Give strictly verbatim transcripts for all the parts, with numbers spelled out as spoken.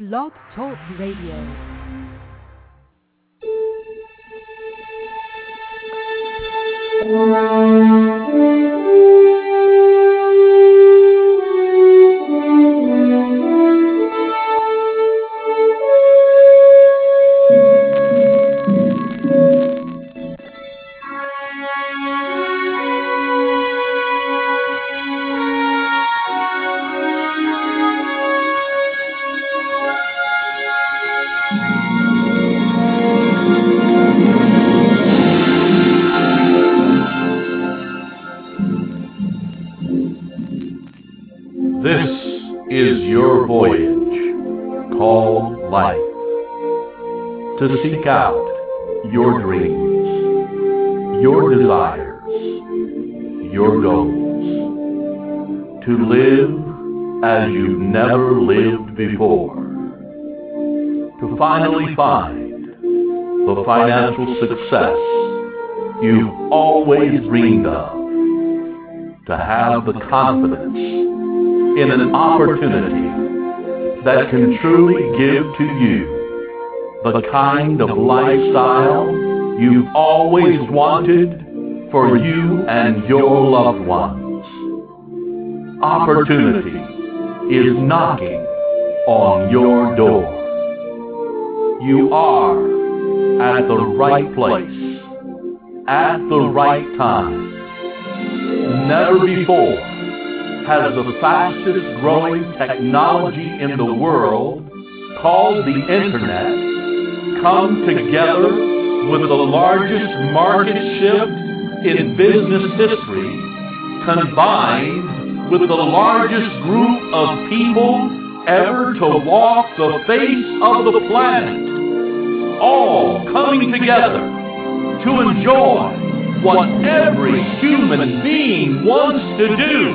Blog Talk Radio. To seek out your dreams, your desires, your goals, to live as you've never lived before, to finally find the financial success you've always dreamed of, to have the confidence in an opportunity that can truly give to you the kind of lifestyle you've always wanted for you and your loved ones. Opportunity is knocking on your door. You are at the right place, at the right time. Never before has the fastest growing technology in the world, called the Internet, come together with the largest market shift in business history, combined with the largest group of people ever to walk the face of the planet, all coming together to enjoy what every human being wants to do.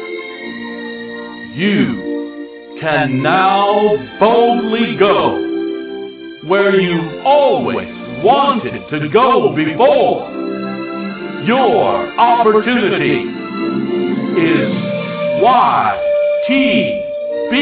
You can now boldly go where you've always wanted to go before. Your opportunity is Y T B.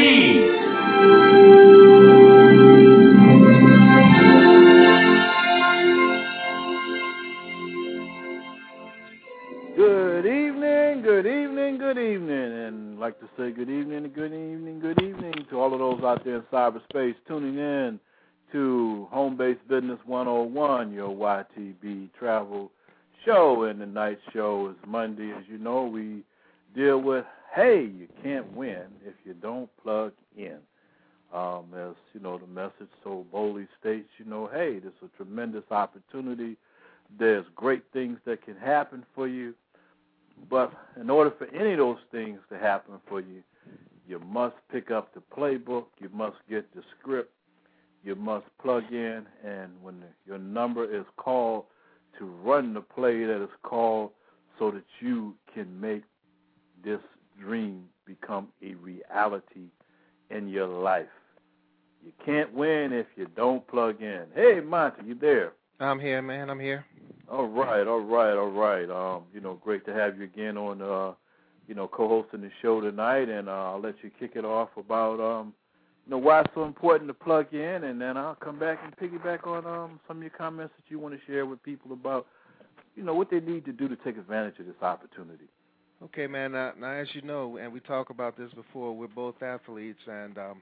Good evening, good evening, good evening, and I'd like to say good evening, good evening, good evening to all of those out there in cyberspace tuning in to Home Base Business one oh one, your Y T B travel show. And the night show is Monday. As you know, we deal with, hey, you can't win if you don't plug in. Um, as, you know, the message so boldly states, you know, hey, this is a tremendous opportunity. There's great things that can happen for you. But in order for any of those things to happen for you, you must pick up the playbook. You must get the script. You must plug in, and when the, your number is called, to run the play that is called so that you can make this dream become a reality in your life. You can't win if you don't plug in. Hey, Monty, you there? I'm here, man. I'm here. All right, all right, all right. Um, you know, great to have you again on, uh, you know, co-hosting the show tonight, and uh, I'll let you kick it off about, um, you know, why it's so important to plug in, and then I'll come back and piggyback on um, some of your comments that you want to share with people about, you know, what they need to do to take advantage of this opportunity. Okay, man. Now, now as you know, and we talked about this before, we're both athletes, and um,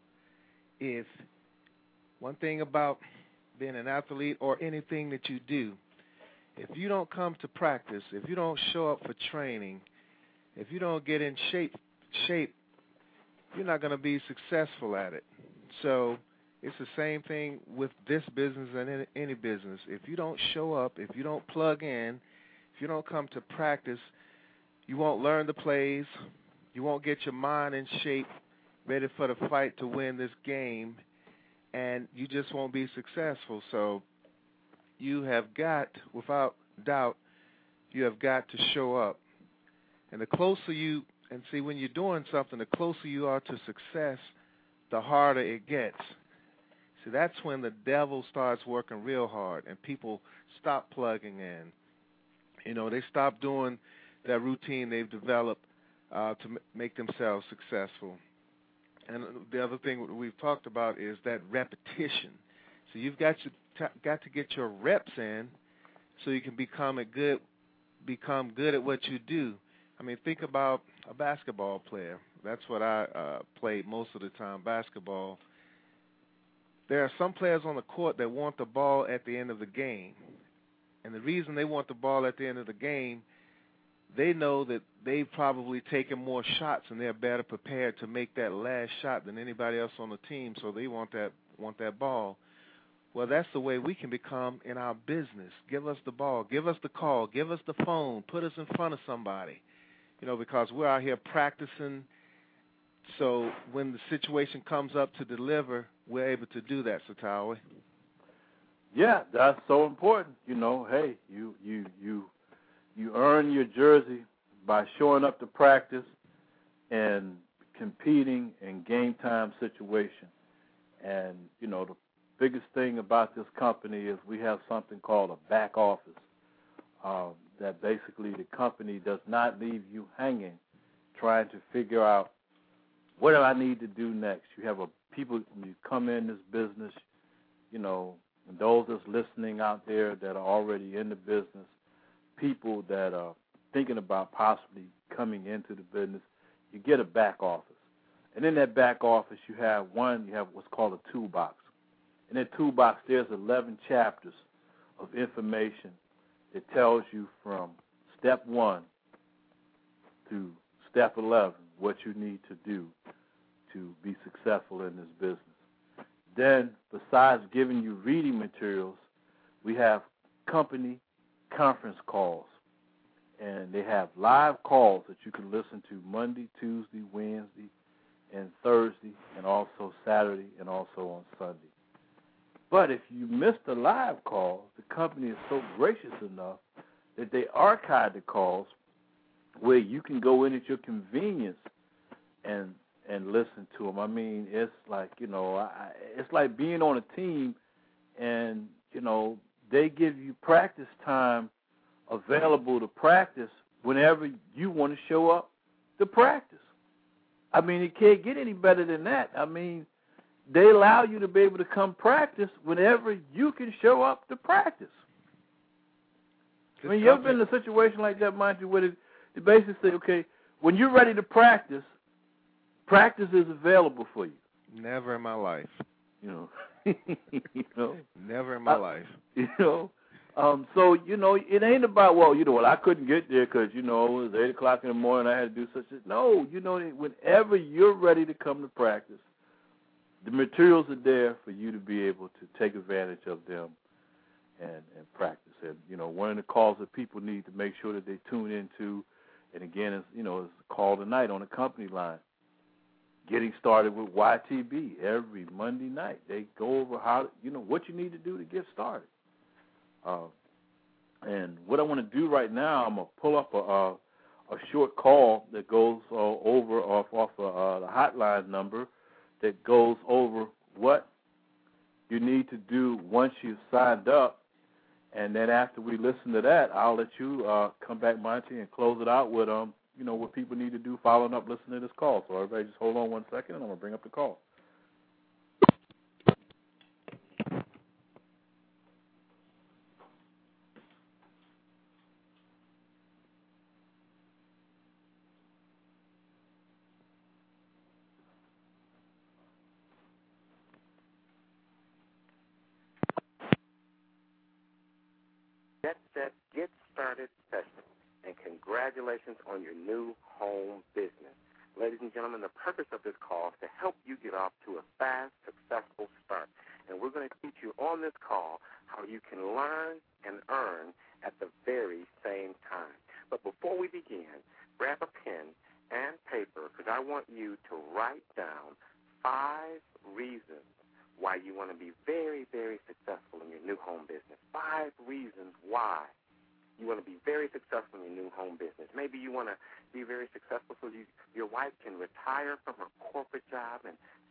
if one thing about being an athlete or anything that you do, if you don't come to practice, if you don't show up for training, if you don't get in shape, shape, you're not going to be successful at it. So it's the same thing with this business and any, any business. If you don't show up, if you don't plug in, if you don't come to practice, you won't learn the plays, you won't get your mind in shape, ready for the fight to win this game, and you just won't be successful. So you have got, without doubt, you have got to show up. And the closer you And see, when you're doing something, the closer you are to success, the harder it gets. See, that's when the devil starts working real hard and people stop plugging in. You know, they stop doing that routine they've developed uh, to m- make themselves successful. And the other thing we've talked about is that repetition. So you've got to t- got to get your reps in, so you can become a good become good at what you do. I mean, think about a basketball player. That's what I uh, played most of the time, basketball. There are some players on the court that want the ball at the end of the game. And the reason they want the ball at the end of the game, they know that they've probably taken more shots and they're better prepared to make that last shot than anybody else on the team, so they want that want that ball. Well, that's the way we can become in our business. Give us the ball. Give us the call. Give us the phone. Put us in front of somebody. You know, because we're out here practicing, so when the situation comes up to deliver, we're able to do that, Satawi. Yeah, that's so important. You know, hey, you you you you earn your jersey by showing up to practice and competing in game time situation. And, you know, the biggest thing about this company is we have something called a back office, um, that basically the company does not leave you hanging trying to figure out what do I need to do next. You have a people, when you come in this business, you know, and those that's listening out there that are already in the business, people that are thinking about possibly coming into the business, you get a back office. And in that back office, you have one, you have what's called a toolbox. In that toolbox, there's eleven chapters of information that tells you from step one to step eleven what you need to do to be successful in this business. Then, besides giving you reading materials, we have company conference calls. And they have live calls that you can listen to Monday, Tuesday, Wednesday, and Thursday, and also Saturday, and also on Sunday. But if you miss the live calls, the company is so gracious enough that they archive the calls where you can go in at your convenience and and listen to them. I mean, it's like, you know, I, it's like being on a team and, you know, they give you practice time available to practice whenever you want to show up to practice. I mean, it can't get any better than that. I mean, they allow you to be able to come practice whenever you can show up to practice. I mean, you ever been in a situation like that, mind you, where they basically say, okay, when you're ready to practice, practice is available for you. Never in my life. You know. you know. Never in my uh, life. You know. Um, so, you know, it ain't about, well, you know, well, I couldn't get there because, you know, it was eight o'clock in the morning, I had to do such a, no, you know, whenever you're ready to come to practice, the materials are there for you to be able to take advantage of them and, and practice. And, you know, one of the calls that people need to make sure that they tune into, and again, is, you know, is a call tonight on the company line. Getting started with Y T B every Monday night. They go over how, you know, what you need to do to get started. Uh, and what I want to do right now, I'm going to pull up a, a, a short call that goes uh, over off, off uh, the hotline number that goes over what you need to do once you've signed up. And then after we listen to that, I'll let you uh, come back, Monty, and close it out with, um, you know, what people need to do following up listening to this call. So everybody just hold on one second, and I'm going to bring up the call. Get Set, Get Started session, and congratulations on your new home business. Ladies and gentlemen, the purpose of this call is to help you get off to a fast, successful start. And we're going to teach you on this call how you can learn and earn at the very same time. But before we begin, grab a pen and paper because I want you to write down five reasons why you want to be very, very successful in your new home business. Five reasons why you want to be very successful in your new home business. Maybe you want to be very successful so you, your wife can retire from her corporate job and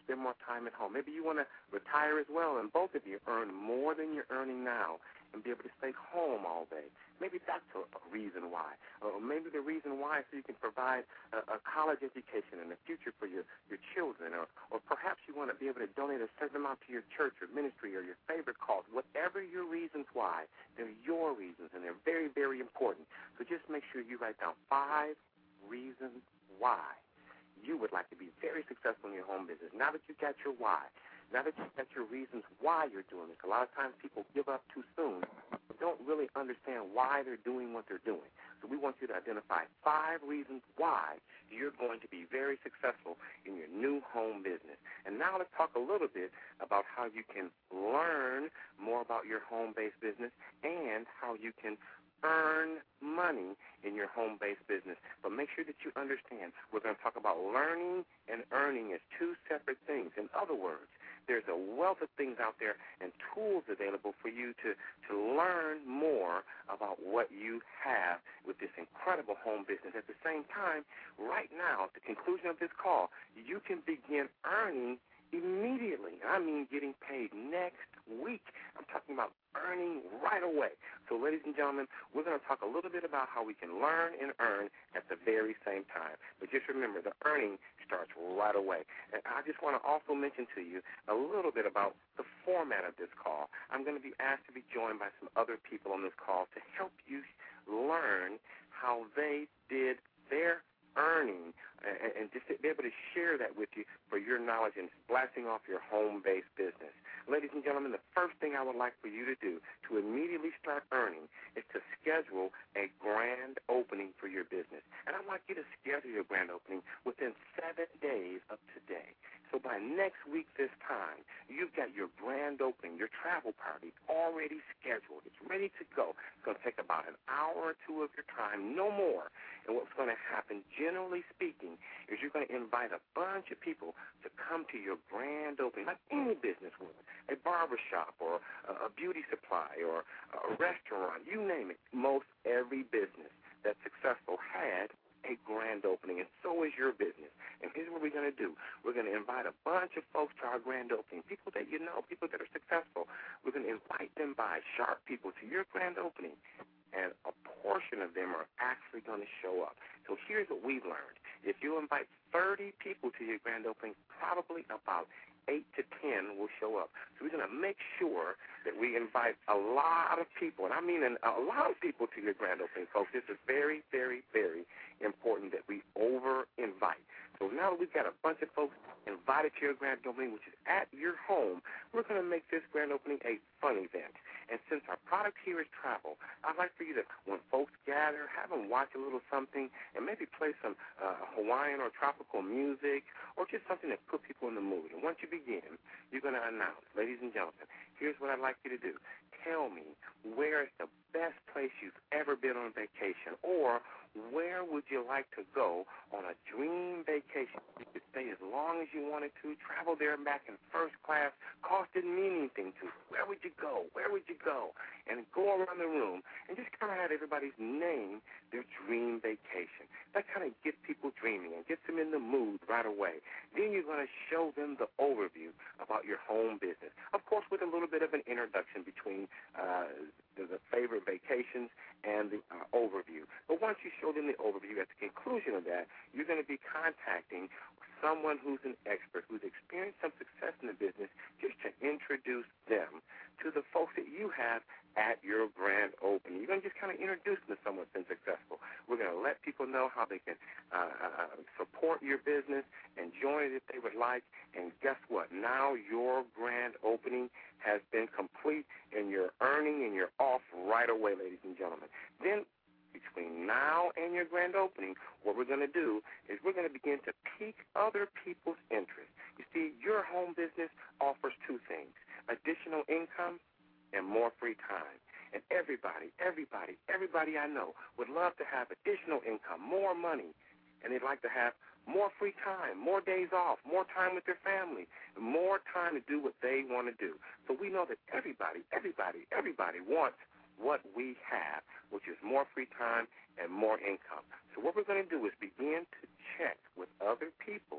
spend more time at home. Maybe you want to retire as well, and both of you earn more than you're earning now and be able to stay home all day. Maybe that's a, a reason why. Or maybe the reason why is so you can provide a, a college education and a future for your, your children. Or, or perhaps you want to be able to donate a certain amount to your church or ministry or your favorite cause. Whatever your reasons why, they're your reasons, and they're very, very important. So just make sure you write down five reasons why you would like to be very successful in your home business. Now that you've got your why, now that you've got your reasons why you're doing this, a lot of times people give up too soon, but don't really understand why they're doing what they're doing. So we want you to identify five reasons why you're going to be very successful in your new home business. And now let's talk a little bit about how you can learn more about your home-based business and how you can earn money in your home-based business. But make sure that you understand we're going to talk about learning and earning as two separate things. In other words, there's a wealth of things out there and tools available for you to, to learn more about what you have with this incredible home business. At the same time, right now, at the conclusion of this call, you can begin earning immediately. I mean getting paid next week. I'm talking about earning right away. So, ladies and gentlemen, we're going to talk a little bit about how we can learn and earn at the very same time. But just remember, the earning starts right away. And I just want to also mention to you a little bit about the format of this call. I'm going to be asked to be joined by some other people on this call to help you learn how they did their earning and, and just to be able to share that with you for your knowledge and blasting off your home-based business. Ladies and gentlemen, the first thing I would like for you to do to immediately start earning is to schedule a grand opening for your business. And I'd like you to schedule your grand opening within seven days of today. So by next week this time, you've got your grand opening, your travel party already scheduled. It's ready to go. It's going to take about an hour or two of your time, no more. And what's going to happen, generally speaking, is you're going to invite a bunch of people to come to your grand opening, like any business would, a barbershop or a beauty supply or a restaurant, you name it. Most every business that's successful had a grand opening, and so is your business. And here's what we're going to do. We're going to invite a bunch of folks to our grand opening, people that you know, people that are successful. We're going to invite them by, sharp people, to your grand opening, and a portion of them are actually going to show up. So here's what we've learned. If you invite thirty people to your grand opening, probably about eight to ten will show up. So we're going to make sure that we invite a lot of people, and I mean a lot of people to your grand opening, folks. This is very, very, very important that we over-invite. So now that we've got a bunch of folks invited to your grand opening, which is at your home, we're going to make this grand opening a fun event. And since our product here is travel, I'd like for you to, when folks gather, have them watch a little something and maybe play some uh, Hawaiian or tropical music or just something that put people in the mood. And once you begin, you're going to announce, ladies and gentlemen, here's what I'd like you to do. Tell me where is the best place you've ever been on vacation, or where would you like to go on a dream vacation? You could stay as long as you wanted to, travel there and back in first class, cost didn't mean anything to you. Where would you go? Where would you go? And go around the room and just kind of have everybody's name their dream vacation. That kind of gets people dreaming and gets them in the mood right away. Then you're going to show them the overview about your home business, of course, with a little bit of an introduction between uh, the, the favorite vacations and the uh, overview. But once you show them the overview, at the conclusion of that, you're going to be contacting someone who's an expert, who's experienced some success in the business, just to introduce them to the folks that you have at your grand opening. You're going to just kind of introduce them to someone who's been successful. We're going to let people know how they can uh, support your business and join it if they would like. And guess what? Now your grand opening has been complete, and you're earning and you're off right away, ladies and gentlemen. Then between now and your grand opening, what we're going to do is we're going to begin to pique other people's interest. You see, your home business offers two things, additional income and more free time. And everybody, everybody, everybody I know would love to have additional income, more money, and they'd like to have more free time, more days off, more time with their family, more time to do what they want to do. So we know that everybody, everybody, everybody wants what we have, which is more free time and more income. So what we're going to do is begin to check with other people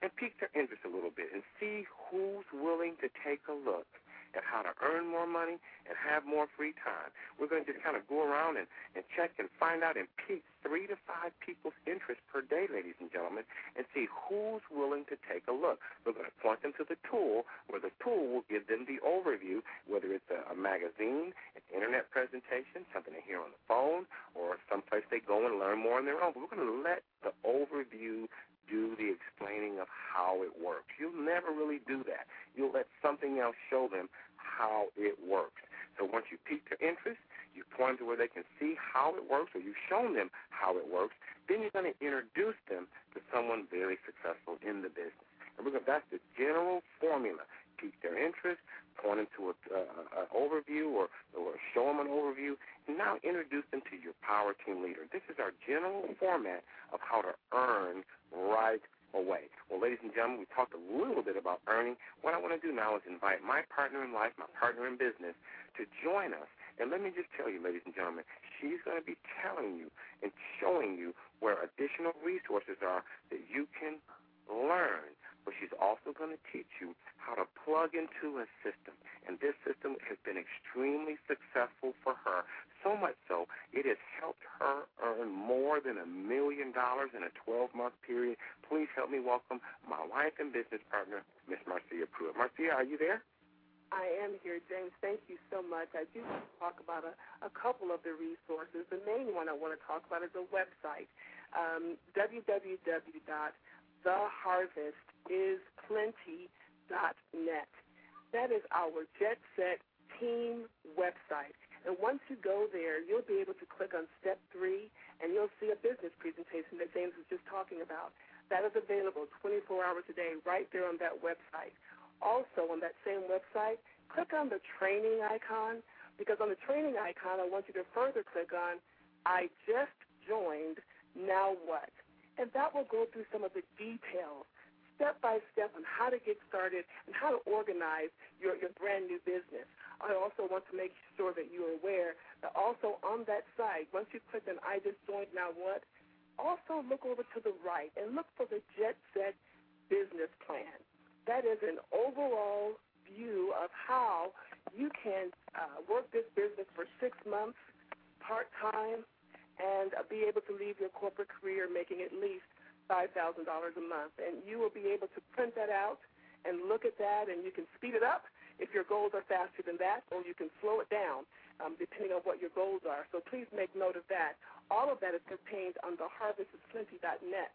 and pique their interest a little bit and see who's willing to take a look at how to earn more money and have more free time. We're going to just kind of go around and, and check and find out and pique three to five people's interest per day, ladies and gentlemen, and see who's willing to take a look. We're going to point them to the tool, where the tool will give them the overview, whether it's a, a magazine, an internet presentation, something they hear on the phone, or someplace they go and learn more on their own. But we're going to let the overview do the explaining of how it works. You'll never really do that. You'll let something else show them how it works. So once you pique their interest, you point them to where they can see how it works, or you've shown them how it works, then you're going to introduce them to someone very successful in the business. And we're going to, that's the general formula. Pique their interest, point them to an overview or, or show them an overview, and now introduce them to your power team leader. This is our general format of how to earn right away. Well, ladies and gentlemen, we talked a little bit about earning. What I want to do now is invite my partner in life, my partner in business, to join us. And let me just tell you, ladies and gentlemen, she's going to be telling you and showing you where additional resources are that you can learn. But she's also going to teach you how to plug into a system. And this system has been extremely successful for her, so much so it has helped her earn more than a million dollars in a twelve-month period. Please help me welcome my wife and business partner, Miss Marcia Pruitt. Marcia, are you there? I am here, James. Thank you so much. I do want to talk about a, a couple of the resources. The main one I want to talk about is a website, um, w w w dot the harvest is plenty dot net. That is our Jet Set team website. And once you go there, you'll be able to click on step three, and you'll see a business presentation that James was just talking about. That is available twenty-four hours a day right there on that website. Also, on that same website, click on the training icon, because on the training icon, I want you to further click on I just joined, now what? And that will go through some of the details, step by step, on how to get started and how to organize your, your brand new business. I also want to make sure that you're aware that also on that site, once you click on I just joined, now what, also look over to the right and look for the Jet Set business plan. That is an overall view of how you can uh, work this business for six months part-time and uh, be able to leave your corporate career making at least five thousand dollars a month. And you will be able to print that out and look at that, and you can speed it up if your goals are faster than that, or you can slow it down um, depending on what your goals are. So please make note of that. All of that is contained on the harvest is plenty dot net.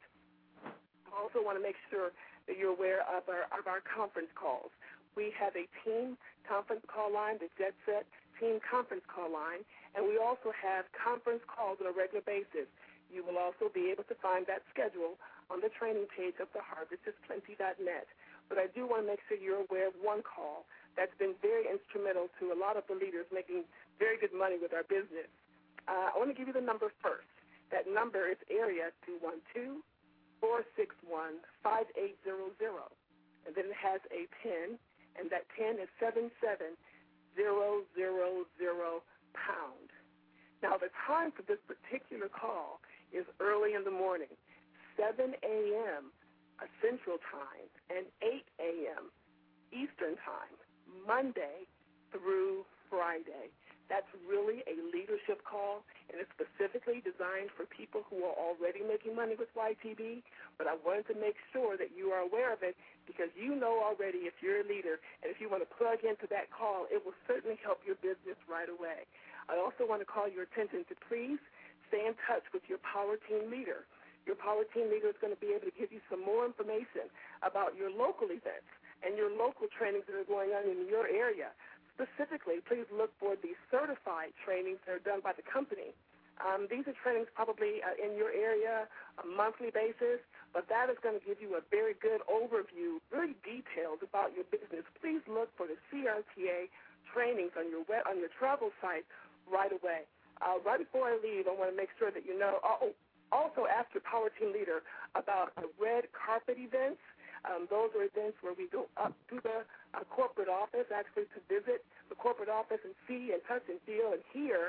I also want to make sure that you're aware of our, of our conference calls. We have a team conference call line, the Jet Set team conference call line, and we also have conference calls on a regular basis. You will also be able to find that schedule on the training page of the harvest is plenty dot net. But I do want to make sure you're aware of one call that's been very instrumental to a lot of the leaders making very good money with our business. Uh, I want to give you the number first. That number is area two one two, four six one, five eight zero zero. And then it has a PIN, and that PIN is seven seven zero zero zero pound. Now, the time for this particular call is early in the morning, seven a.m. Central Time and eight a.m. Eastern Time, Monday through Friday. That's really a leadership call, and it's specifically designed for people who are already making money with Y T B, but I wanted to make sure that you are aware of it because you know already if you're a leader, and if you want to plug into that call, it will certainly help your business right away. I also want to call your attention to please stay in touch with your power team leader. Your power team leader is going to be able to give you some more information about your local events and your local trainings that are going on in your area. Specifically, please look for the certified trainings that are done by the company. Um, these are trainings probably uh, in your area a monthly basis, but that is going to give you a very good overview, very detailed about your business. Please look for the C R T A trainings on your web, on your travel site right away. Uh, right before I leave, I want to make sure that you know, oh, also ask your power team leader about the red carpet events. Um, those are events where we go up to the uh, corporate office, actually to visit the corporate office and see and touch and feel and hear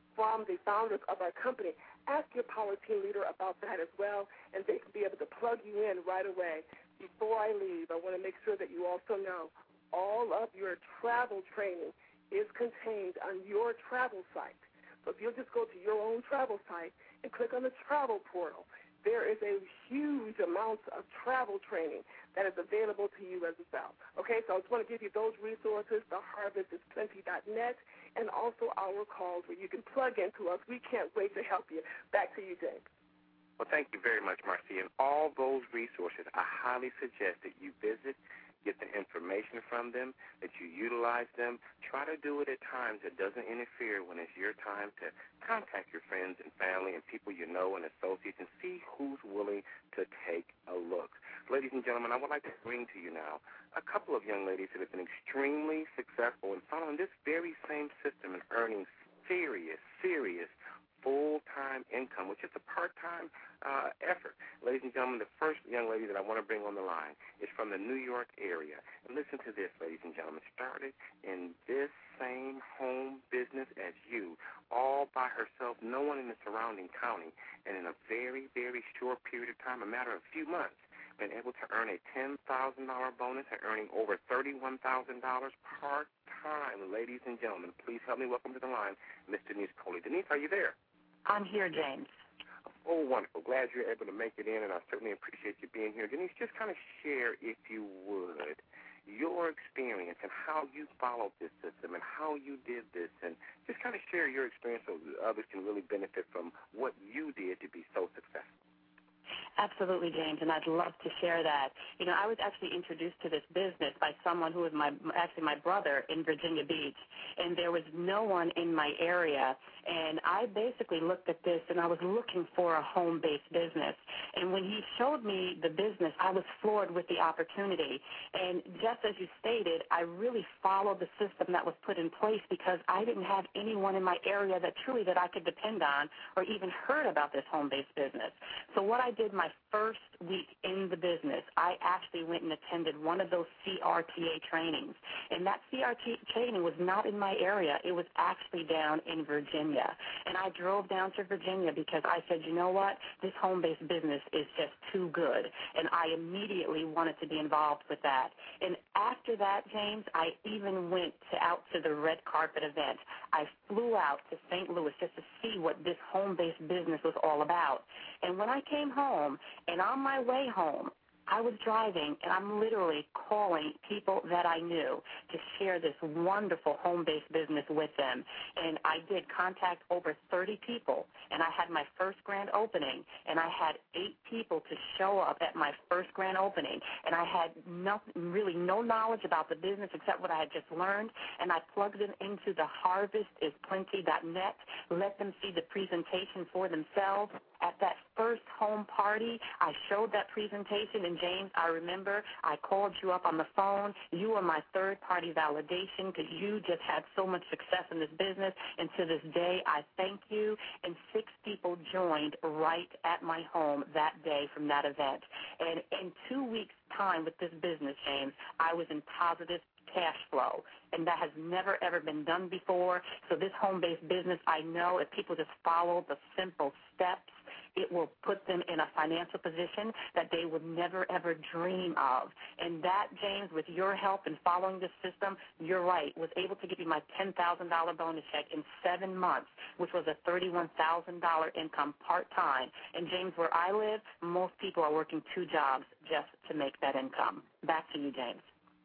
from the founders of our company. Ask your power team leader about that as well, and they can be able to plug you in right away. Before I leave, I want to make sure that you also know all of your travel training is contained on your travel site. So if you'll just go to your own travel site and click on the travel portal, there is a huge amount of travel training that is available to you as well. Okay, so I just want to give you those resources, the harvest is plenty dot net, and also our calls where you can plug into us. We can't wait to help you. Back to you, James. Well, thank you very much, Marcia. And all those resources, I highly suggest that you visit, get the information from them, that you utilize them. Try to do it at times that doesn't interfere when it's your time to contact your friends and family and people you know and associates and see who's willing to take a look. Ladies and gentlemen, I would like to bring to you now a couple of young ladies that have been extremely successful in following this very same system and earning serious, serious full-time income, which is a part-time uh, effort. Ladies and gentlemen, the first young lady that I want to bring on the line is from the New York area. And listen to this, ladies and gentlemen. Started in this same home business as you, all by herself, no one in the surrounding county, and in a very, very short period of time, a matter of a few months, been able to earn a ten thousand dollars bonus and earning over thirty-one thousand dollars part-time. Ladies and gentlemen, please help me welcome to the line Miss Denise Coley. Denise, are you there? I'm here, James. Oh, wonderful. Glad you're able to make it in, and I certainly appreciate you being here. Denise, just kind of share, if you would, your experience and how you followed this system and how you did this, and just kind of share your experience so others can really benefit from what you did to be so successful. Absolutely, James, and I'd love to share that. You know, I was actually introduced to this business by someone who was my actually my brother in Virginia Beach, and there was no one in my area. And I basically looked at this, and I was looking for a home-based business. And when he showed me the business, I was floored with the opportunity. And just as you stated, I really followed the system that was put in place because I didn't have anyone in my area that truly that I could depend on or even heard about this home-based business. So what I did my first week in the business, I actually went and attended one of those C R T A trainings. And that C R T A training was not in my area. It was actually down in Virginia. And I drove down to Virginia because I said, you know what, this home-based business is just too good. And I immediately wanted to be involved with that. And after that, James, I even went to, out to the red carpet event. I flew out to Saint Louis just to see what this home-based business was all about. And when I came home, and on my way home, I was driving, and I'm literally calling people that I knew to share this wonderful home-based business with them. And I did contact over thirty people, and I had my first grand opening, and I had eight people to show up at my first grand opening. And I had no, really no knowledge about the business except what I had just learned, and I plugged them into the harvest is plenty dot net, let them see the presentation for themselves. At that first home party, I showed that presentation, and James, I remember I called you up on the phone. You were my third-party validation because you just had so much success in this business, and to this day, I thank you. And six people joined right at my home that day from that event. And in two weeks' time with this business, James, I was in positive cash flow, and that has never, ever been done before. So this home-based business, I know if people just follow the simple steps, it will put them in a financial position that they would never, ever dream of. And that, James, with your help in following this system, you're right, was able to give you my ten thousand dollars bonus check in seven months, which was a thirty-one thousand dollars income part-time. And, James, where I live, most people are working two jobs just to make that income. Back to you, James.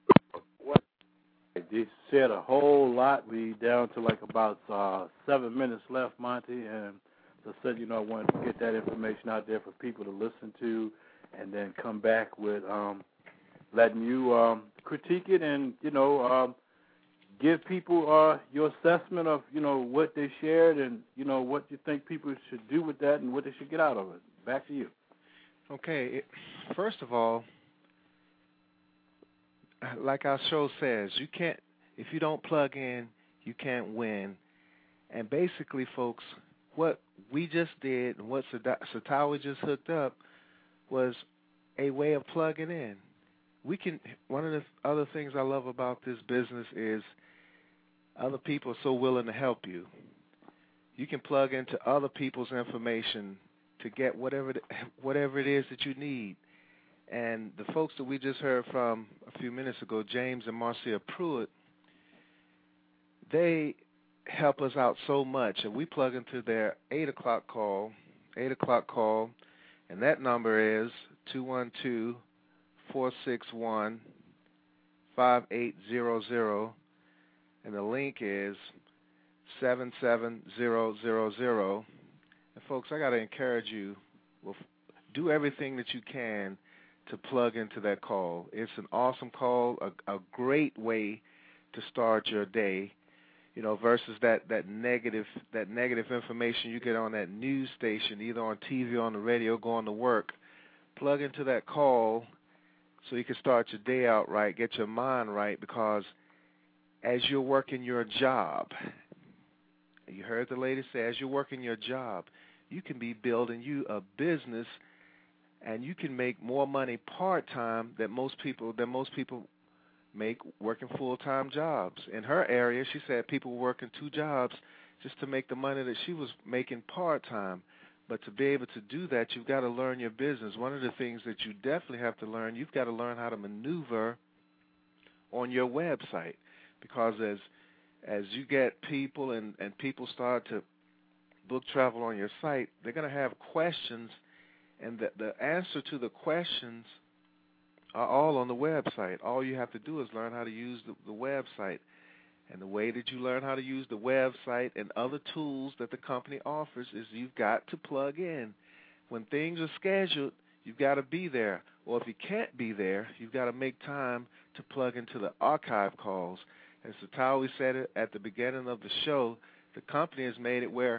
What? They said a whole lot. We down to like about uh, seven minutes left, Monty, and so I said, you know, I wanted to get that information out there for people to listen to and then come back with um, letting you um, critique it and, you know, um, give people uh, your assessment of, you know, what they shared and, you know, what you think people should do with that and what they should get out of it. Back to you. Okay. It, first of all, like our show says, you can't, if you don't plug in, you can't win. And basically, folks, what we just did and what Satawa just hooked up was a way of plugging in. We can. One of the other things I love about this business is other people are so willing to help you. you can plug into other people's information to get whatever the, whatever it is that you need. And the folks that we just heard from a few minutes ago, James and Marcia Pruitt, they help us out so much. And we plug into their eight o'clock call, eight o'clock call, and that number is two one two, four six one, five eight zero zero, and the link is seven seven zero zero zero. And folks, I got to encourage you, well, do everything that you can to plug into that call. It's an awesome call, a, a great way to start your day, you know, versus that, that negative that negative information you get on that news station, either on T V or on the radio, going to work. Plug into that call so you can start your day out right, get your mind right, because as you're working your job, you heard the lady say, as you're working your job, you can be building you a business, and you can make more money part-time than most people than most people make working full-time jobs. In her area, she said people were working two jobs just to make the money that she was making part-time. But to be able to do that, you've got to learn your business. One of the things that you definitely have to learn, you've got to learn how to maneuver on your website, because as as you get people and, and people start to book travel on your site, they're going to have questions, and the, the answer to the questions are all on the website. All you have to do is learn how to use the, the website. And the way that you learn how to use the website and other tools that the company offers is you've got to plug in. When things are scheduled, you've got to be there. Or if you can't be there, you've got to make time to plug into the archive calls. As Satawi said it at the beginning of the show, the company has made it where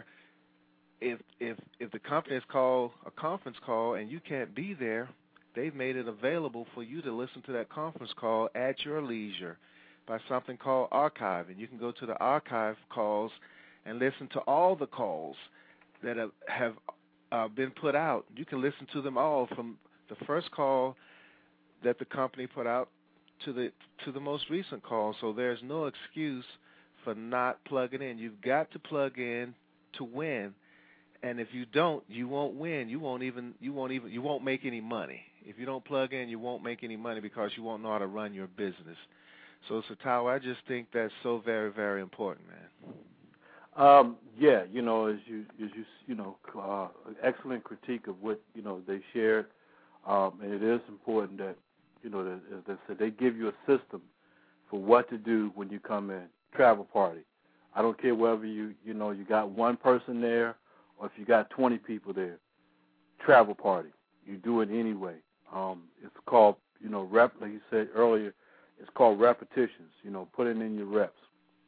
if if if the company has called a conference call and you can't be there, they've made it available for you to listen to that conference call at your leisure by something called archive. And you can go to the archive calls and listen to all the calls that have, have uh, been put out. You can listen to them all from the first call that the company put out to the to the most recent call. So there's no excuse for not plugging in. You've got to plug in to win. And if you don't, you won't win. You won't even you won't even you won't make any money. If you don't plug in, you won't make any money because you won't know how to run your business. So, Satawa, I just think that's so very, very important, man. Um, yeah, you know, as you as you you know, uh, excellent critique of what you know they shared, um, and it is important that you know, that, as they said, they give you a system for what to do when you come in. Travel party. I don't care whether you you know you got one person there or if you got twenty people there. Travel party. You do it anyway. Um, it's called you know rep. Like you said earlier, it's called repetitions. You know, putting in your reps.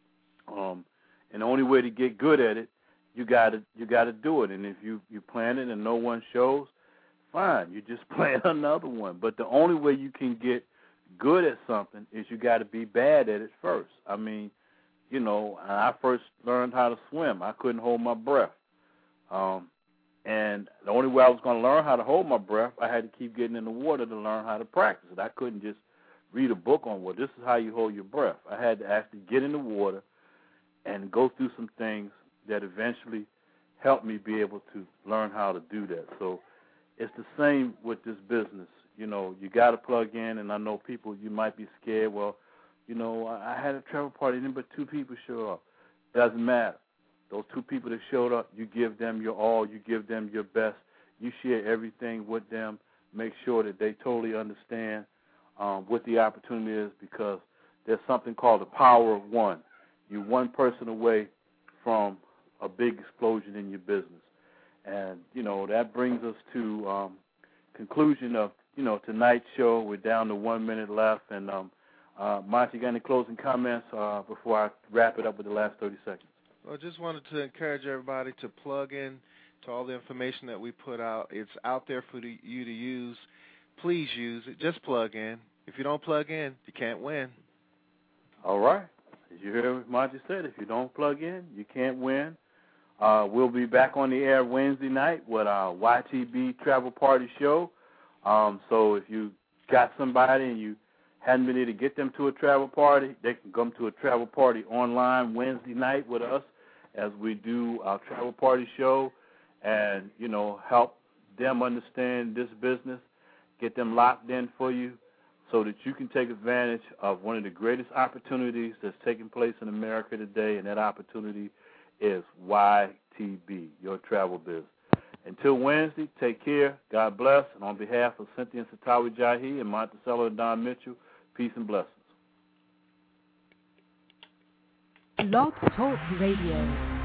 Um, and the only way to get good at it, you got to you got to do it. And if you you plan it and no one shows, fine, you just plan another one. But the only way you can get good at something is you got to be bad at it first. I mean, you know, when I first learned how to swim, I couldn't hold my breath. Um, and the only way I was going to learn how to hold my breath, I had to keep getting in the water to learn how to practice it. I couldn't just read a book on, well, this is how you hold your breath. I had to actually get in the water and go through some things that eventually helped me be able to learn how to do that. So it's the same with this business. You know, you got to plug in, and I know people, you might be scared. Well, you know, I had a travel party, and but two people showed up. Doesn't matter. Those two people that showed up, you give them your all, you give them your best. You share everything with them. Make sure that they totally understand um, what the opportunity is, because there's something called the power of one. You're one person away from a big explosion in your business. And, you know, that brings us to um, conclusion of, you know, tonight's show. We're down to one minute left. And, um, uh, Monty, you got any closing comments uh, before I wrap it up with the last thirty seconds? Well, I just wanted to encourage everybody to plug in to all the information that we put out. It's out there for the, you to use. Please use it. Just plug in. If you don't plug in, you can't win. All right. As you heard what Monty said, if you don't plug in, you can't win. Uh, we'll be back on the air Wednesday night with our Y T B Travel Party Show. Um, so if you got somebody and you hadn't been able to get them to a travel party, they can come to a travel party online Wednesday night with us as we do our travel party show and, you know, help them understand this business, get them locked in for you so that you can take advantage of one of the greatest opportunities that's taking place in America today, and that opportunity is Y T B, your travel business. Until Wednesday, take care. God bless. And on behalf of Cynthia and Satawi Jahi and Monticello and Don Mitchell, peace and blessings. Blog Talk Radio.